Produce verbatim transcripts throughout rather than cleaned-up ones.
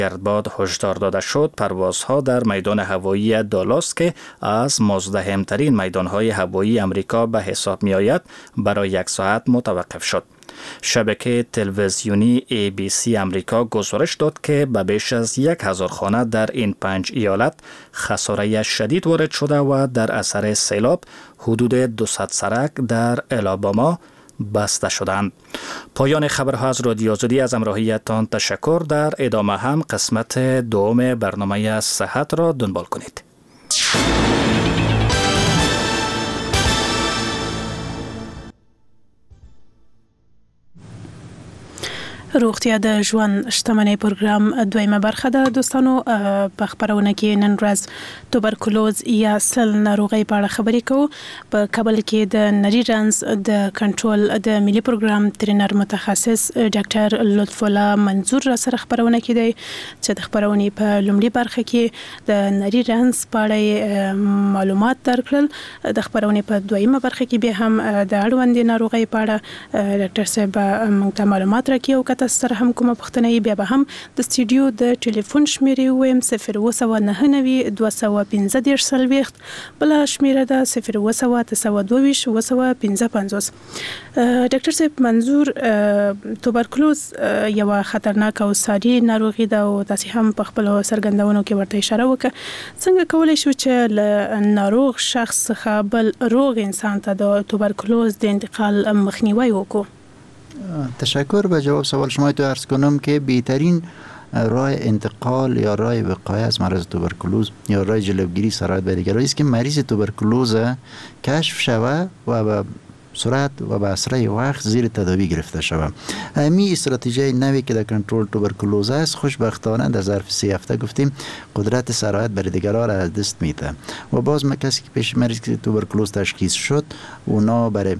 گردباد هشدار داده شد پروازها در میدان هوایی دالاس که از مزدحمترین میدانهای هوایی امریکا به حساب می آید برای یک ساعت متوقف شد. شبکه تلویزیونی ای بی سی امریکا گزارش داد که به بیش از یک هزار خانه در این پنج ایالت خساره شدید وارد شده و در اثر سیلاب حدود دویست سرک در الاباما بسته شدند. پایان خبرها از رادیو آزادی. از همراهیتان تشکر. در ادامه هم قسمت دوم برنامه صحت را دنبال کنید. روغتیا د ژوند شتمنۍ پروګرام دویمه برخه ده. دوستانو په خبرونه کې نن ورځ توبرکلوز یا سل ناروغۍ په اړه خبرې کوو. په کابل کې د نري رنځ د کنټرول د ملي پروګرام ترینر متخصص ډاکټر لطف الله منظور را سره خبرونه کې دی چې د خبرونې په لومړي برخه کې د نري رنځ په اړه معلومات درکړل. د خبرونې په دویمه برخه کې به هم د اړوندې ناروغۍ په اړه ډاکټر صاحب موږ ته معلومات راکړي او تاسو سره هم کومه پوښتنه بیا به هم د سټوډیو د ټلیفون شمیرې ویم صفر اووه سوه نهه نوي دوه سوه پنځه دېرش څلوېښت، بله شمیره ده صفر اووه سوه اته سوه دوه ویشت اووه سوه پنځه پنځوس. ډاکټر صاحب منظور توبرکلوز یوه خطرناک او ساري ناروغي ده او تاسو هم په خپل سرګندونو کې ورته اشاره وکړه. څنګه کولای شو چې له ناروغ شخص څخه بل روغ انسان ته د توبرکلوز د انتقال مخنیوی وکړو؟ تشکر. به جواب سوال شما تو عرض کنم که بهترین راه انتقال یا راه وقایه از مرض توبرکلوز یا راه جلوگیری سرایت به دیگران است که مریض توبرکلوز کشف شود و به سرعت و به اسرع وقت زیر تداوی گرفته شود. امی استراتژی نوی که در کنترل توبرکلوز است خوشبختانه در ظرف سه هفته گفتیم قدرت سرایت بر دیگران را از دست میده و باز ما کسی که پیش مریض توبرکلوز تشخیص شد اونا برای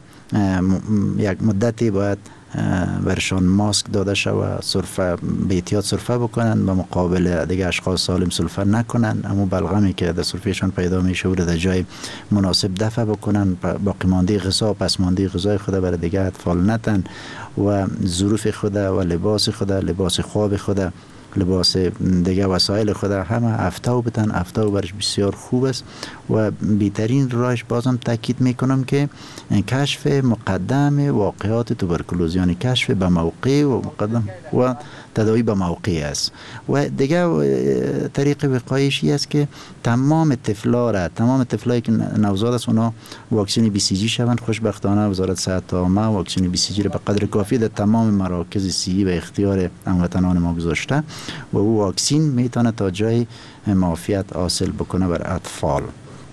یک مدتی باید برشان ماسک داده شود، سرفه به احتیاط سرفه بکنن به مقابل دیگه اشخاص سالم سرفه نکنن، اما بلغمی که در سرفهشان پیدا میشه و در جای مناسب دفع بکنن، باقی مانده غذا پس مانده غذای خود برای دیگه اطفال نتن و ظروف خود و لباس خود، لباس خواب خود، لباس دیگه وسایل خود همه افتاو بتن. افتاو برش بسیار خوب است و بهترین راهش بازم تاکید میکنم که کشف مقدم واقعات توبرکلوز، یعنی کشف به موقع و مقدم و تداوی به موقع است. و دیگه طریق وقایشی است که تمام طفلا را تمام طفلایی که نوزاد است اونا واکسن بی سی جی شوند. خوشبختانه وزارت صحت عامه واکسن بی سی جی را به قدر کافی در تمام مراکز صحی به اختیار هموطنان ما گذاشته و او واکسین میتونه تا جای معافیت حاصل بکنه بر اطفال.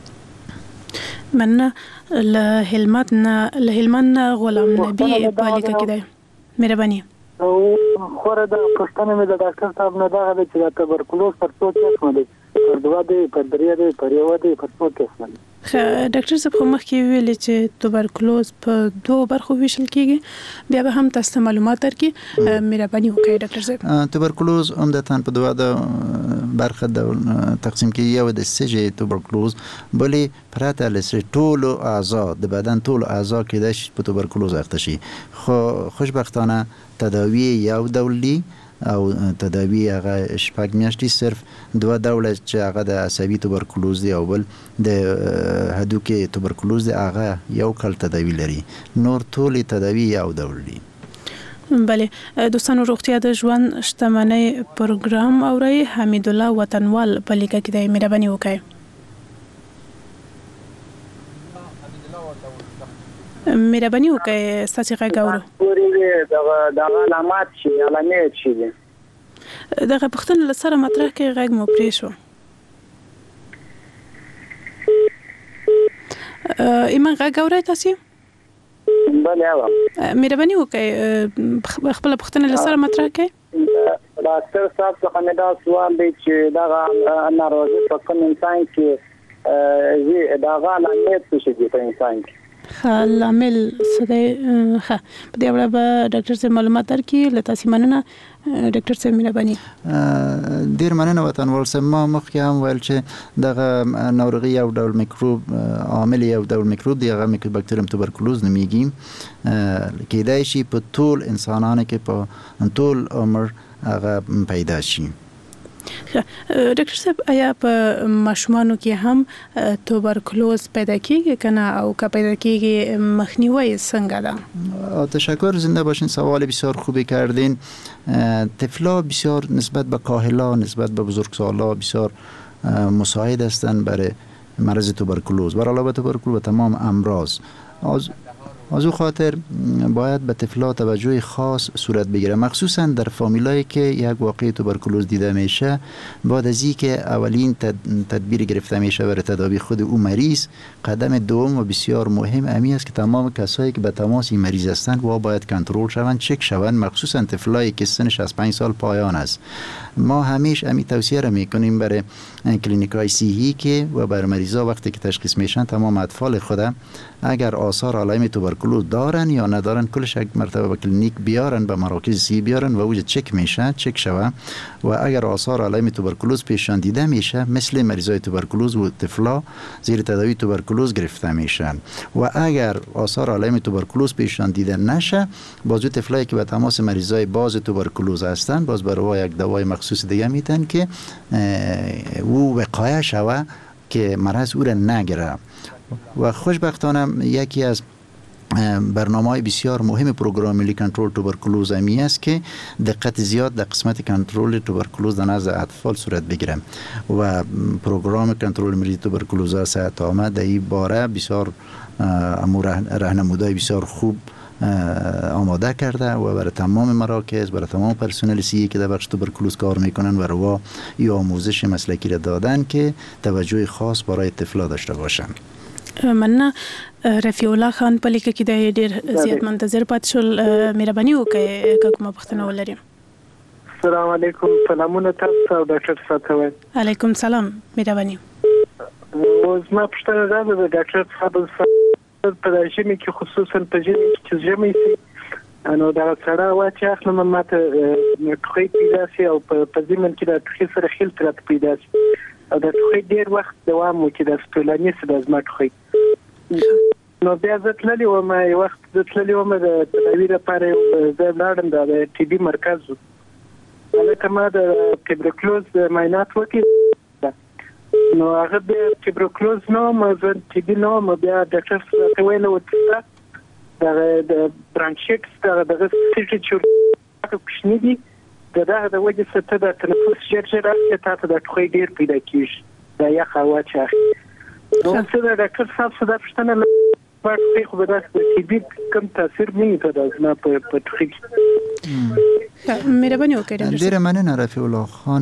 من له هلمند نه له هلمند غلام نبی بالیکه کده مهرباني او خوره د پښتنه مې د ډاکټر صاحب نه دا غوډه چې د توبرکلوز پر څو قسم دي، پر دوه دي، پر درې دي، پر یو دي، پر څو قسم دي. ډاکټر صاحب خو مخکې ویل چې توبرکلوز په دوه برخو ویشل کیږي، بیا به هم تاسو معلومات درکړي. مهرباني وکړئ ډاکټر صاحب. توبرکلوز عمدتاً په دوه د برخه د تقسیم کیږي. یو د سجه توبرکلوز بلې پرته لسه ټول اعضاء د بدن ټول اعضاء کې د توبرکلوز اخته شي. خو خوشبختانه تداوی یو ډول او تداوی هغه شپږ میاشتې صرف دوه ډول چې هغه د عصبي توبرکلوز دی او بل د هډوکي توبرکلوز دی هغه یو کال تداوی لري. نور ټول تداوی یو ډول دي. بله دوستانو روغتیا د ژوند شتمنۍ پروګرام اوري. حمید الله وطنوال په لیکه کې د مهرباني وکړئ. مهرباني وکړئ ستاسو غږ اورو. دغه د علامات شي علامات شي دغه پښتون له سره مطرح کې غږ مو پرې شو. ایمان غږ اورئ تاسو؟ بله اورم. مهرباني وکړئ خپل پښتون له سره مطرح کړئ. ډاکټر صاحب څخه مې دا سوال دی چې دغه ناروغي په کوم انسان کې زی دغه علامات څه دي په انسان کې؟ لامل سده ښه په دې اړه به ډاکټر صاحب معلومات درکړي. له تاسو مننه ډاکټر صاحب مهرباني. ډیر مننه وطنوال صاحب. ما مخکې هم ویل چې دغه ناروغي یو ډول میکروب عامل یو ډول میکروب دی، هغه میکوباکتریوم توبرکلوز نومیږي. کېدای شي په ټول انسانانو کې په ټول عمر هغه پیدا شي. ډاکټر صاحب آیا په ماشومانو کې هم توبرکلوز پیدا کیږي کنه او که پیدا کیږي مخنیوی څنګه ده؟ تشکر، زنده باشین. سوال بسیار خوبی کردین. طفلا بسیار نسبت به کاهلا، نسبت به بزرگسالا بسیار مساعد هستند برای مرض توبرکلوز. بر علاوه توبرکلوز و تمام امراض از از او خاطر باید به طفلا توجه خاص صورت بگیره، مخصوصا در فامیلایی که یک واقعه توبرکلوز دیده میشه. بعد از این که اولین تدبیر گرفته میشه برای تداوی خود او مریض، قدم دوم و بسیار مهم امی است که تمام کسایی که به تماس این مریض هستند و باید کنترل شوند، چک شوند، مخصوصا طفلایی که سنش از پنج سال پایان است. ما همیشه امی توصیه را میکنیم برای کلینیکای صحی که و بر مریضا وقتی که تشخیص میشن تمام اطفال خود اگر آثار علائم توبرکلوز دارن یا ندارن کلش یک مرتبه به کلینیک بیارن، به مراکز صحی بیارن و اوج چک میشه، چک شوه و اگر آثار علائم توبرکلوز پیشان دیده میشه مثل مریضای توبرکلوز و طفلا زیر تداوی توبرکلوز گرفته میشن و اگر آثار علائم توبرکلوز پیشان دیده نشه باز طفلایی که به تماس مریضای باز توبرکلوز هستن باز برای یک دوای مخصوص دیگه میتن که او وقایه شوه که مرض او را نگیره. و خوشبختانه یکی از برنامه‌های بسیار مهم پروگرام ملی کنترل توبرکلوز امی است که دقت زیاد در قسمت کنترل توبرکلوز در نزد اطفال صورت بگیره و پروگرام کنترل ملی توبرکلوز صحت عامه در این باره بسیار امور راهنمودهای بسیار خوب آماده کرده و برای تمام مراکز، برای تمام پرسنل صحی که در بخش توبرکلوز کار میکنن و روا این آموزش مسلکی را دادن که توجه خاص برای طفلا داشته باشن. مننه. رفیع الله خان په لیکه کې د ډیر زیات منتظر پات شول. مهرباني وکړئ که کومه پوښتنه ولرئ. السلام علیکم. سلامونه تاسو او ډاکټر صاحب. علیکم سلام. مهرباني. اوس ما پوښتنه ده د ډاکټر صاحب په ژمي کې خصوصا په ژمي کې چې ژمي سي نو دا سره واچ اخلم ماته ټوخی پیدا سي او په ژمي کې د ټوخی سره خیل تر پیدا سي او د ټوخی ډیر وخت دوام وکړي د سپلانی سره د ټوخی نو بیا زه تللی وم یو وخت زه تللی وم د تداوی لپاره زه لاړم د ټي بي مرکز هلته ما د توبرکلوز معاینات وکړي نو هغه بیا توبرکلوز نو ما زه ټي بي نو ما بیا ډاکټر ته ویل ورته دغه د برانشیکس دغه دغه سیټي چې کوښنی دي دغه د وجه څخه د تنفس ژر ژر راځي ته د ټوخی ډیر پیدا کیږي دا یخ هوا چې نو څه د ډاکټر صاحب څخه د پښتنه په خو به د ټي بي کوم تاثیر نه کوي دا په په ټوخی مهرباني وکړئ. ډیر مننه رفیع الله خان.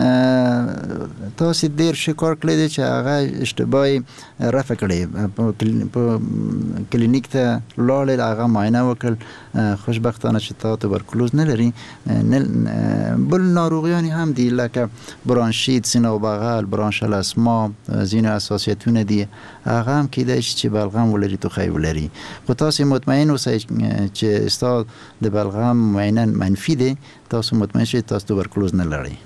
تاسو ډیر شکر کړی چې هغه اشتباهي رفع کړی په کلینیک ته لاړل هغه معاینه وکړ خوشبختانه چې تا توبرکلوز نه لري. بل ناروغیانی هم دي لکه برانشیت، سینه و بغل، برانشل اسما، زینو اساسیتونه دي هغه هم کیدای شي چې بلغم ولري تو خی ولري. خو تاسو مطمئن اوسئ چې استاد د بلغم معاینه منفی دی، تاسو مطمئن شئ تاسو توبرکلوز نه لرئ.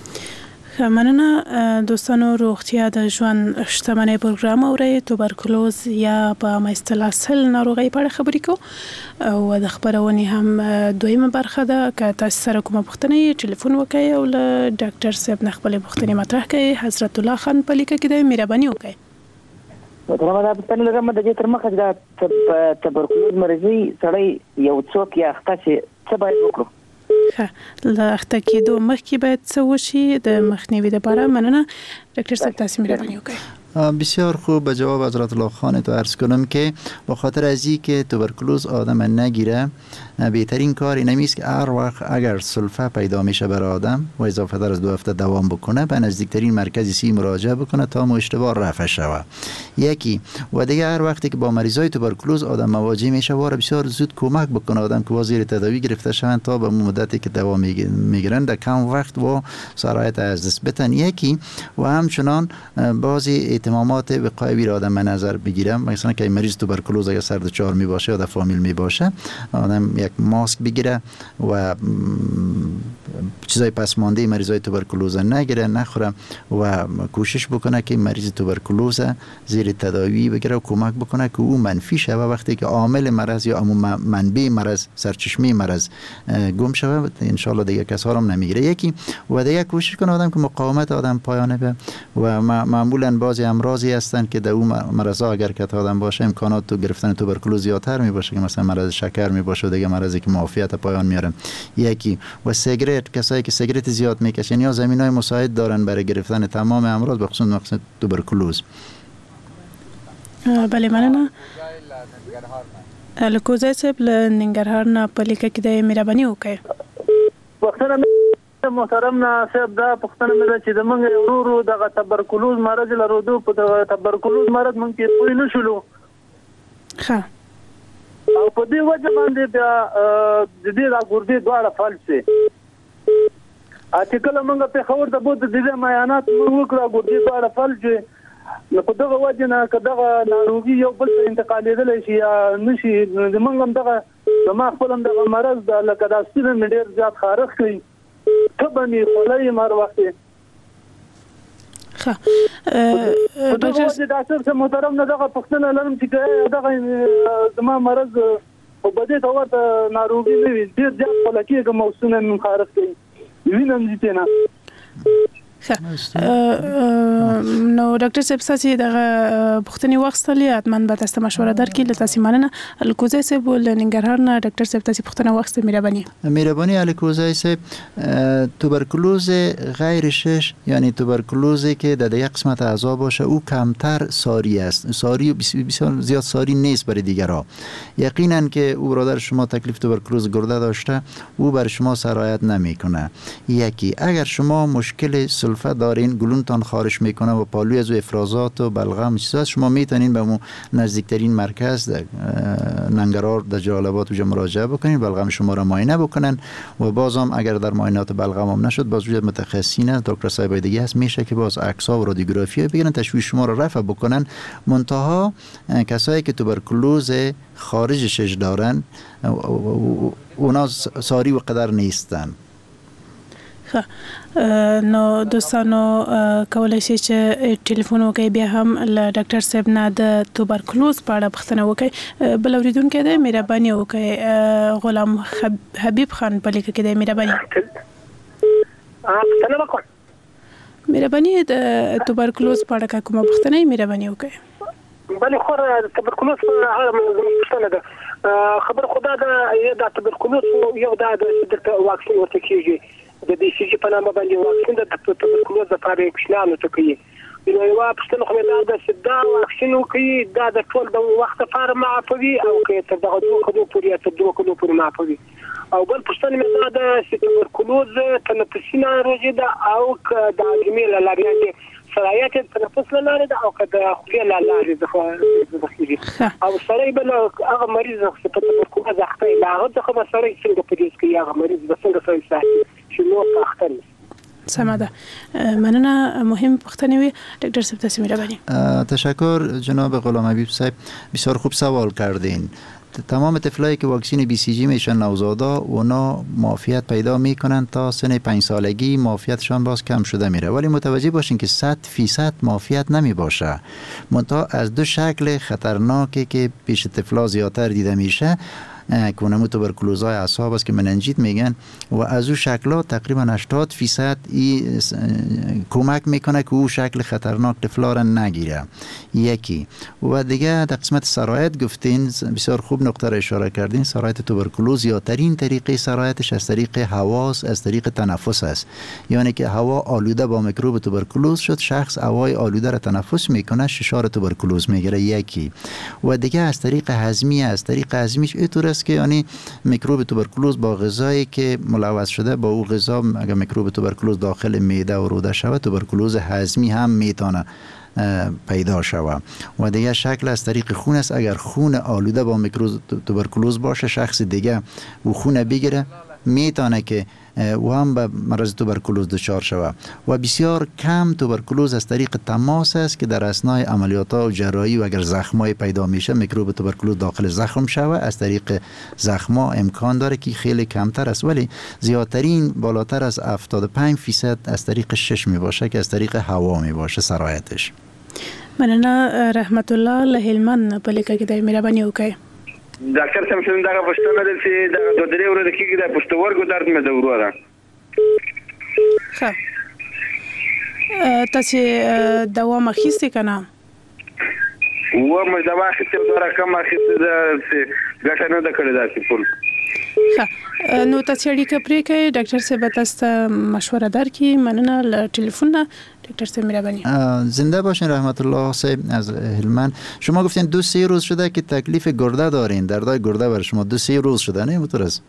مننه دوستانو. روغتیا د ژوند شتمنۍ پروګرام اورئ. توبرکلوز یا په اصطلاح سل ناروغۍ په اړه خبرې کوو او د خبرونې هم دویمه برخه ده. که تاسو سره کومه پوښتنه ټلیفون وکړئ او له ډاکټر صاحب نه خپلې پوښتنې مطرح کړئ. حضرت الله خان په لیکه کې دی. مهرباني وکړئ. دا په پښتنه لږه مده چې تر مخه دا توبرکلوز مریضي سړی یو څوک یا اخته شي څه باید وکړو؟ له اخته کېدو مخکې باید څه وشي د مخنیوي لپاره؟ مننه. ډاکټر صاحب تاسو مهرباني وکړئ. بسیار خوب. به جواب حضرت الله خان تو عرض کنم که به خاطر از این که توبرکلوز آدم نگیره بهترین کار این است که هر وقت اگر سلفه پیدا میشه بر آدم و اضافه تر از دو هفته دوام بکنه به نزدیکترین مرکز صحی مراجعه بکنه تا اشتباه رفع شود. یکی و دیگه هر وقتی که با مریضای توبرکلوز آدم مواجه میشه واره بسیار زود کمک بکنه آدم که زیر تداوی گرفته شوند تا به مدتی که دوام میگیرن در کم وقت و سرایت از دست بتن. یکی و همچنان بعضی اهتمامات وقایوی را آدم به نظر بگیرم، مثلا که مریض توبرکلوز اگر سر دچار می باشه یا در فامیل می باشه، آدم یک ماسک بگیره و چیزای پسمانده مریضای توبرکلوز نگیره، نخوره و کوشش بکنه که مریض توبرکلوز زیر تداوی بگیره و کمک بکنه که او منفی شوه. وقتی که عامل مرض یا منبع مرض، سرچشمه مرض گم شوه، ان شاء الله دیگه کس ها هم نمیگیره. یکی و دیگه کوشش کنه آدم که مقاومت آدم پایانه به و معمولا بعضی امراضی هستند که در اون مرضا اگر که آدم باشه امکانات تو گرفتن توبرکلوز زیادتر می باشه، که مثلا مرض شکر می باشه و دیگه مرضی که معافیت پایان میاره. یکی و سیگرت، کسایی که سیگرت زیاد میکشن یا زمینای مساعد دارن برای گرفتن تمام امراض به خصوص مقصد توبرکلوز. بله مننه. لکوزای صاحب له ننګرهار نه په لیکه کې د مهرباني وکړئ. پښتنه محترم نه صاحب دا پښتنه مې چې د موږ ورورو د تبرکلوز مرض لرودو په تبرکلوز مرض مونږ کې پوه نه شولو. ها او په دې وجه باندې بیا د دې د ګردې دواړه فلج شي. اته کله موږ په خبر د بود د دې معاینات موږ وکړو ګردې دواړه فلج نو په دغه وجه نه کداغه ناروغي یو بل ته انتقالېدل شي یا نشي. د موږ هم دغه ما خپل هم دغه مرض د لکه د سپین ډېر زیات خارښ کوي تبني خلای مر وخت. ها ډاکټر ډاکټر سم محترم نه دغه پښتنه لرم چې دغه زما مرض په بده تور ته ناروغي نه وي ډېر زیات خلک کوم موسونه من خارښ کوي وینم دي نه. نو ډاکټر صاحب ساسي دغه پښتني وختلې اتمن به تاسو مشوره درکې له تاسو مننه. الکوزای صاحب ول ننګرهار نه ډاکټر صاحب تاسو پښتنه وخت مهرباني مهرباني الکوزای صاحب توبرکلوز غیر شش یعنی توبرکلوزی که در یک قسمت اعضا باشه او کمتر ساری است، ساری بسیار زیاد ساری نیست برای دیگرها. یقینا که او برادر شما تکلیف توبرکلوز گرده داشته او بر شما سرایت نمیکنه. یکی اگر شما مشکل سلفه دارین گلونتان خارش میکنه و پالوی از افرازات و بلغم چیزاست، شما میتونین به مو نزدیکترین مرکز در ننگرهار در جلال آباد اونجا مراجعه بکنین، بلغم شما را معاینه بکنن و بازم اگر در معاینات بلغم هم نشد باز روی متخصصین است، دکتر صاحب دیگه هست، میشه که باز عکس‌ها و رادیوگرافی بگیرن تشخیص شما را رفع بکنن. منتها کسایی که توبرکلوز خارج شش دارن اونا ساری و قدر نیستن. نو دوستانو کولای شي چې ټلیفون وکړي بیا هم له ډاکټر صاحب نه د توبرکلوز په اړه پوښتنه وکړي. بل اوریدونکو د مهرباني وکړي غلام حبیب خان په لیکه کې د مهرباني مهرباني د توبرکلوز په اړه کومه پوښتنه یې مهرباني وکړي. بل خو توبرکلوز په اړه پوښتنه ده. خبر خدا دا د توبرکلوز یو دا د واکسین ورته کیږي د دې شي په نامه باندې واکسین د توبرکلوز لپاره کوشنانو ته کوي. نو یو پښتنه خو دا د سدا واکسین کوي دا د ټول د وخت لپاره معافوي او که تر دغه دوه کلو پورې تر دوه کلو پورې معافوي. او بل پښتنه مې دا د توبرکلوز تنفسي ناروغي ده او د اجمه لارې د صلاحیت تنفس لاره ده او که د خولې لاره ده او سره بل هغه مریض چې په توبرکلوز اخته لا هغه څه سره څنګه پدې کې هغه مریض د څنګه سره صحي شنو اخته سمه ده. مننه. مهم پوښتنه وی دکتر صاحب تاسو مهرباني. تشکر جناب غلام حبیب صاحب، بسیار خوب سوال کردین. تمام طفلایی که واکسین بی سی جی میشن نوزادا اونا معافیت پیدا میکنن تا سن پنج سالگی معافیتشان باز کم شده میره، ولی متوجه باشین که صد فیصد معافیت نمی باشه. منتها از دو شکل خطرناکی که پیش طفلا زیادتر دیده میشه که اونمو توبرکلوزهای اعصاب است که مننجیت میگن و از او شکلات تقریبا هشتاد فیصد ای کمک میکنه که او شکل خطرناک طفلا را نگیره. یکی و دیگه در قسمت سرایت گفتین بسیار خوب نقطه را اشاره کردین. سرایت توبرکلوز یا ترین طریقه سرایتش از طریق هواست، از طریق تنفس است. یعنی که هوا آلوده با میکروب توبرکلوز شد، شخص هوای آلوده را تنفس میکنه، ششار توبرکلوز میگیره. یکی و دیگه از طریق هضمی، از طریق هضمیش اینطور است که یعنی میکروب توبرکلوز با غذایی که ملوث شده با او غذا اگر میکروب توبرکلوز داخل معده و روده شود توبرکلوز هضمی هم میتونه پیدا شود. و دیگه شکل از طریق خون است. اگر خون آلوده با میکروب توبرکلوز باشه شخص دیگه و خون بگیره میتونه که و هم به مرض توبرکولوز دچار شود و بسیار کم توبرکولوز از طریق تماس است که در اثنای عملیات و جراحی و اگر زخمای پیدا میشه میکروب توبرکولوز داخل زخم شود، از طریق زخما امکان داره که خیلی کمتر است، ولی زیادترین بالاتر از هفتاد و پنج درصد از طریق شش می باشه که از طریق هوا می باشه سرایتش. مننه رحمت الله له هلمند په لیکه کې د مهرباني وکړئ. ډاکټر سم څنګه دا پښتنه ده چې د دوه درې ورځې کې د پښتورګو درد مې زورو ده. ښه تاسو دوا مخیسته کنه؟ و مې دوا اخیسته دا رقم اخیسته ده چې ګټه نه ده کړې دا ټول. ښه نو تاسو اړیکه پرې کړئ، ډاکټر صاحب تاسو مشوره درکړي. مننه له ټلیفون نه دکتر صاحب مهربانی. زنده باشین رحمت الله صاحب از هلمند. شما گفتین دو سه روز شده که تکلیف گرده دارین، دردای گرده بر شما دو سه روز شده، نه اینطور است؟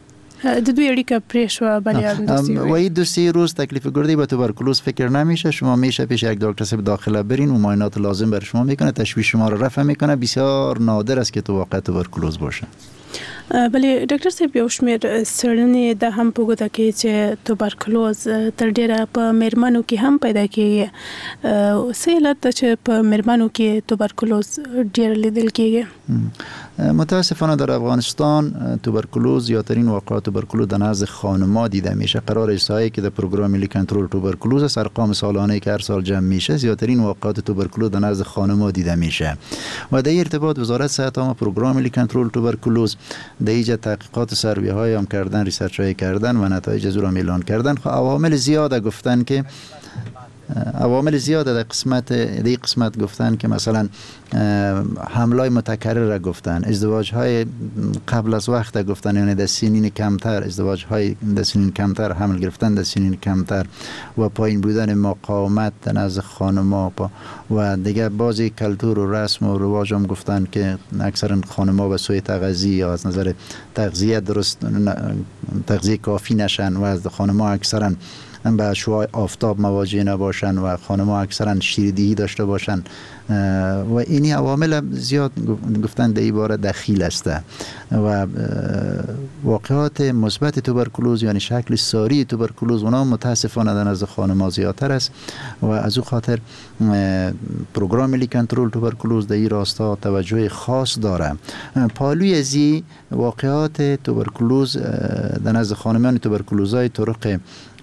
د دوی اړیکه پرې شو بلې و این دو سه روز تکلیف گردی به توبرکولوز فکر نمیشه، شما میشه پیش یک دکتر صاحب داخله برین و معاینات لازم بر شما میکنه، تشویش شما رو رفع میکنه. بسیار نادر است که تو واقع توبرکولوز باشه. بلې ډاکټر صاحب یو شمېر څېړنې د هم په ګوته کې چې توبرکلوز تر ډیره په میرمنو کې هم پیدا کیږي. څه علت ده چې په میرمنو کې توبرکلوز ډیر لیدل کیږي؟ متاسفانه در افغانستان توبرکلوز زیادترین واقعات توبرکلوز در نزد خانم‌ها دیده میشه. قرار احصایی که در پروگرام ملی کنترل توبرکلوز است، ارقام سالانه که هر سال جمع میشه، زیادترین واقعات توبرکلوز در نزد خانم‌ها دیده میشه. و در ارتباط وزارت صحت عامه پروگرام ملی کنترل توبرکلوز در اینجا تحقیقات سروی های هم کردن، ریسرچ های کردن و نتایج از اون اعلان کردن. خب عوامل زیاده گفتن که عوامل زیاده در قسمت در قسمت گفتن که مثلا حملای متکرر را گفتن، ازدواج های قبل از وقت گفتن، یعنی در سنین کمتر، ازدواج های در سنین کمتر، حمل گرفتن در سنین کمتر و پایین بودن مقاومت در نزد خانم‌ها و دیگه بعضی کلتور و رسم و رواج هم گفتن که اکثرا خانم‌ها به سوی تغذیه یا از نظر تغذیه درست تغذیه کافی نشن و از خانم‌ها اکثرا به شعاع آفتاب مواجه نباشن و خانم‌ها اکثرا شیردهی داشته باشن و اینی عوامل زیاد گفتن در این باره دخیل است و واقعات مثبت توبرکلوز یعنی شکل ساری توبرکلوز اونا متاسفانه در نزد خانم‌ها زیادتر است و از او خاطر پروگرام ملی کنترل توبرکلوز در این راستا توجه خاص داره. پالوی ازی واقعات توبرکلوز در نزد خانمان توبرکلوزای طرق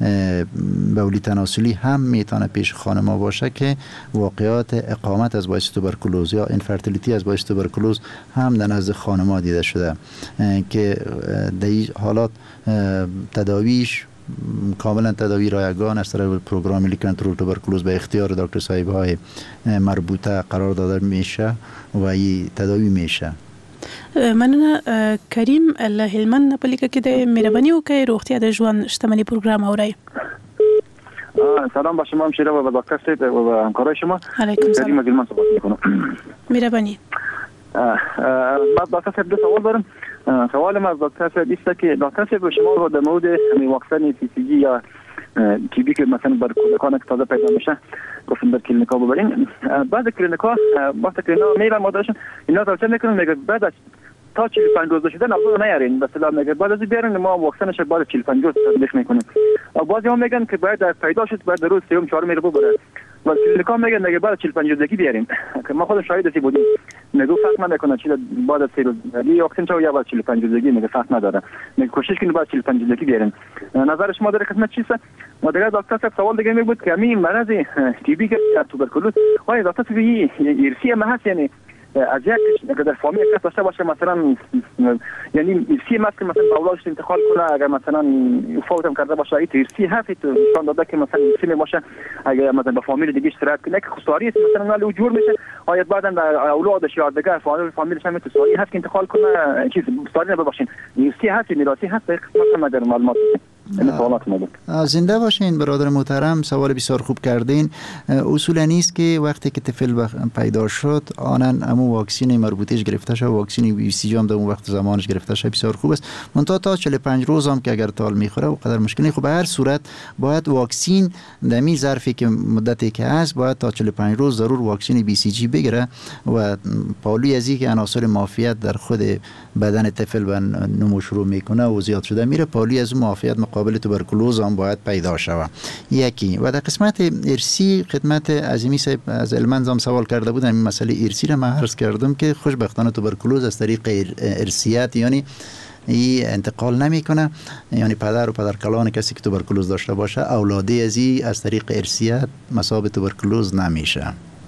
بولی تناسلی هم میتونه پیش خانم‌ها باشه که واقعات اقامت از باعث توبرکلوز یا انفرتیلیتی از باعث توبرکلوز هم در نزد خانم‌ها دیده شده که در این حالات تداویش کاملا تداوی رایگان از طریق پروگرام ملی کنترل توبرکلوز به اختیار دکتر صاحب‌های مربوطه قرار داده میشه و این تداوی میشه. مننه. کریم له هلمند په لیکه کې د مهرباني وکړئ روغتیا د ژوند شتمنۍ پروګرام اورئ. سلام با شما همشیره و با دکتر صاحب و با همکارای شما. علیکم سلام. کریم از هلمند صحبت میکنم. مهربانی. بعد دکتر صاحب دو سوال دارم. سوالم از دکتر صاحب است که دکتر صاحب شما در مورد واکسن سی سی جی یا تی بی که مثلا بر کودکان که تازه پیدا میشه گفتم در کلینیکا ببرین. بعد کلینیکا وقتی که اینا میرن مادرشون اینا توصیه میکنن میگه بعد از تا چهل و پنج روز شده نبود نیارین مثلا میگه بعد از بیارین ما واکسنش بعد چهل و پنج روز تطبیق میکنیم. و بعضی هم میگن که بعد پیدا شد بعد روز سوم چهارم میره ببره و کلینیکا میگن میگه بعد چهل و پنج روزگی بیاریم که ما خودم شاهد هستی بودیم میگه فرق نمیکنه چی بعد از سه روز دی واکسن چه یا بعد چهل و پنج روزگی میگه فرق نداره میگه کوشش کنید بعد چهل و پنج روزگی بیارین. نظر شما در خدمت چیست؟ و دیگه دکتر صاحب سوال دیگه می بود که همین مرض تی بی که توبرکلوز آیا دکتر صاحب ارثی ما هست یعنی از یک اگر در فامیل کس داشته باشه مثلا یعنی ارثی هست که مثلا اولادش انتقال کنه اگر مثلا فوت هم کرده باشه این ارثی هست نشان داده که مثلا ارثی می باشه اگر مثلا به فامیل دیگه اشتراک کنه که خساری مثلا ولی جور میشه آیا بعدا اولادش یا دیگه فامیل فامیلش هم تصاری هست که انتقال کنه چیز ساری نباشین ارثی هست میراثی هست مثلا در معلومات زنده باشین برادر محترم. سوال بسیار خوب کردین. اصولا نیست که وقتی که طفل پیدا شد آنن امو واکسین مربوطهش گرفته شد، واکسین بی سی جی هم در اون وقت زمانش گرفته شد، بسیار خوب است. منتها تا چهل و پنج روز هم که اگر تال میخوره و قدر مشکلی خب به هر صورت باید واکسین در می ظرفی که مدتی که هست باید تا چهل و پنج روز ضرور واکسین بی سی جی بگیره و پالوی ازی که عناصر معافیت در خود بدن طفل و نمو شروع میکنه و زیاد شده میره، پالی از معافیت مقابل توبرکولوز هم باید پیدا شود. یکی و در قسمت ارسی خدمت عظیمی صاحب از علمند هم سوال کرده بودم، این مسئله ارسی را من عرض کردم که خوشبختانه توبرکولوز از طریق ارسیت یعنی ای انتقال نمیکنه، یعنی پدر و پدرکلان کسی که توبرکولوز داشته باشه اولاده از ای از طریق ارسیت مصاب توبرکولوز نمیشه.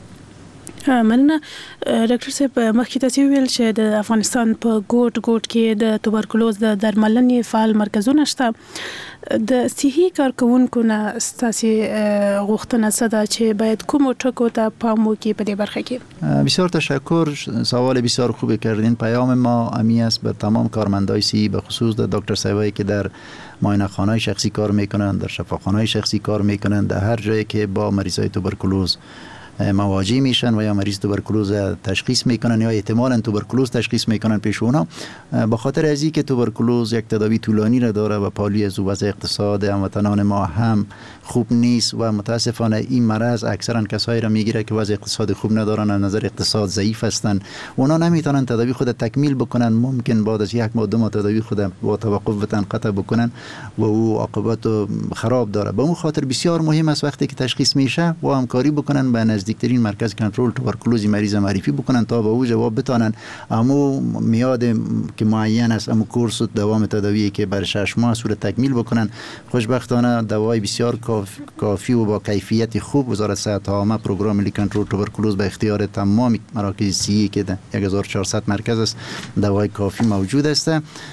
مننه ډاکټر صاحب، مخکې تاسو ویل چې د افغانستان په ګوټ ګوټ کې د توبرکلوز د درملنې فعال مرکزونه شته. د صحي کارکونکو نه ستاسو غوښتنه څه ده چې باید کوم ټکو ته پام وکړي په دې برخه کې؟ بسیار تشکر، سوال بسیار خوبی کردین. پیام ما امی است به تمام کارمندای صحی، به خصوص در دکتر صاحبایی که در معاینه‌خانه‌های شخصی کار میکنند، در شفاخانه‌های شخصی کار میکنند، در هر جایی که با مریضای توبرکولوز مواجه میشن و یا مریض توبرکولوز تشخیص میکنن یا احتمالاً توبرکولوز تشخیص میکنن پیش اونا، به خاطر از اینکه توبرکولوز یک تداوی طولانی را داره و پالی از وضع اقتصاد هموطنان ما هم خوب نیست و متاسفانه این مرض اکثرا کسایی را میگیره که وضع اقتصاد خوب ندارن، از نظر اقتصاد ضعیف هستن، اونا نمیتونن تداوی خود تکمیل بکنن، ممکن بعد از یک ماه دو ماه تداوی خود با توقف و تنقطع بکنن و او عاقبت خراب داره. به اون خاطر بسیار مهم است وقتی که تشخیص میشه و همکاری بکنن، به نزدیکترین مرکز کنترل توبرکولوز مریض معرفی بکنن تا به او جواب بتانن. اما میاد که معین است، اما کورس و دوام تداوی که بر شش ماه صورت تکمیل بکنن. خوشبختانه دوای بسیار کافی و با کیفیت خوب وزارت صحت عامه پروگرام ملی کنترل توبرکولوز به اختیار تمام مراکز صحی که یک هزار و چهارصد مرکز است دوای کافی موجود است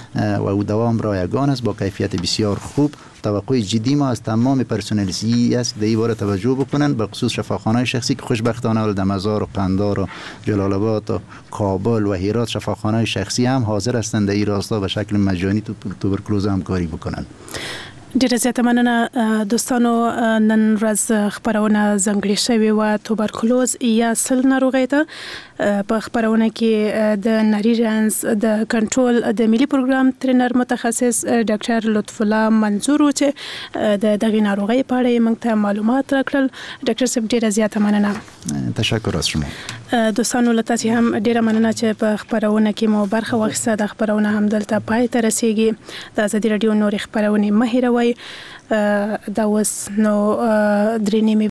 و او دوام رایگان است با کیفیت بسیار خوب. توقع جدی ما از تمام پرسنل صحی است که در این باره توجه بکنن، به خصوص شفاخانه‌های شخصی که خوشبختانه در مزار و قندار و جلال آباد و کابل و هرات شفاخانه‌های شخصی هم حاضر هستند در این راستا به شکل مجانی توبرکولوز همکاری بکنن. ډیره زیاته مننه دوستانو. نن ورځ خبرونه ځانګړې شوې وه توبرکلوز یا سل ناروغۍ ته. په خبرونه کې د نري رنز د کنټرول د ملي پروګرام ترینر متخصص ډاکټر لطف الله منظور و چې د دغې ناروغۍ په اړه یې موږ ته معلومات راکړل. ډاکټر صاحب ډیره زیاته مننه. تشکر از شما. دوستانو له تاسې هم ډیره مننه چې په خبرونه کې مو برخه واخیسته. د خبرونه هم دلته پای ته رسیږي. د ازادي راډیو نورې خبرونې مه هیروئ. دا اوس نو درې نیمې